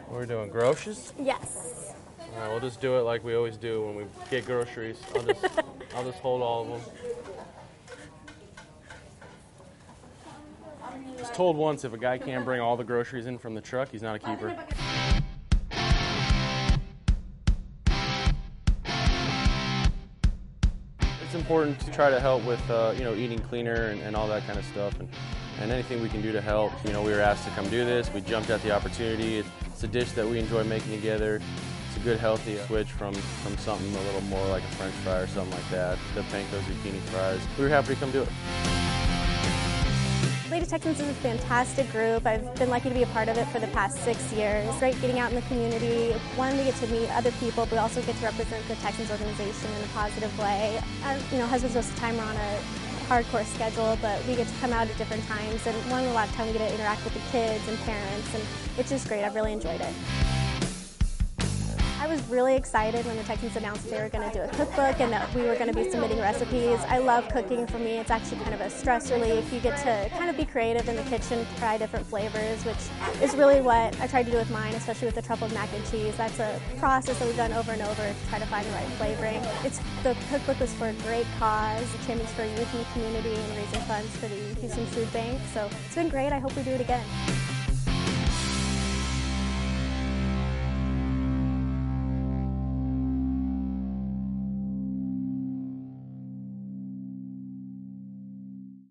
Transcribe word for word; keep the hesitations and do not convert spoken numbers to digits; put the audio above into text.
We're doing groceries? Yes. All right, we'll just do it like we always do when we get groceries. I'll just, I'll just hold all of them. I was told once if a guy can't bring all the groceries in from the truck, he's not a keeper. It's important to try to help with, uh, you know, eating cleaner and, and all that kind of stuff, and, and anything we can do to help. You know, we were asked to come do this. We jumped at the opportunity. It's a dish that we enjoy making together. It's a good, healthy switch from, from something a little more like a French fry or something like that. The panko zucchini fries. We were happy to come do it. Lady Texans is a fantastic group. I've been lucky to be a part of it for the past six years. It's great getting out in the community. One, we get to meet other people, but we also get to represent the Texans organization in a positive way. Our, you know, husbands most of the time are on a hardcore schedule, but we get to come out at different times. And one, a lot of time we get to interact with the kids and parents, and it's just great. I've really enjoyed it. I was really excited when the Texans announced they were going to do a cookbook and that we were going to be submitting recipes. I love cooking. For me, it's actually kind of a stress relief. You get to kind of be creative in the kitchen, try different flavors, which is really what I tried to do with mine, especially with the truffled mac and cheese. That's a process that we've done over and over to try to find the right flavoring. It's, the cookbook was for a great cause, the champions for youth in the community and raising funds for the Houston Food Bank. So it's been great. I hope we do it again.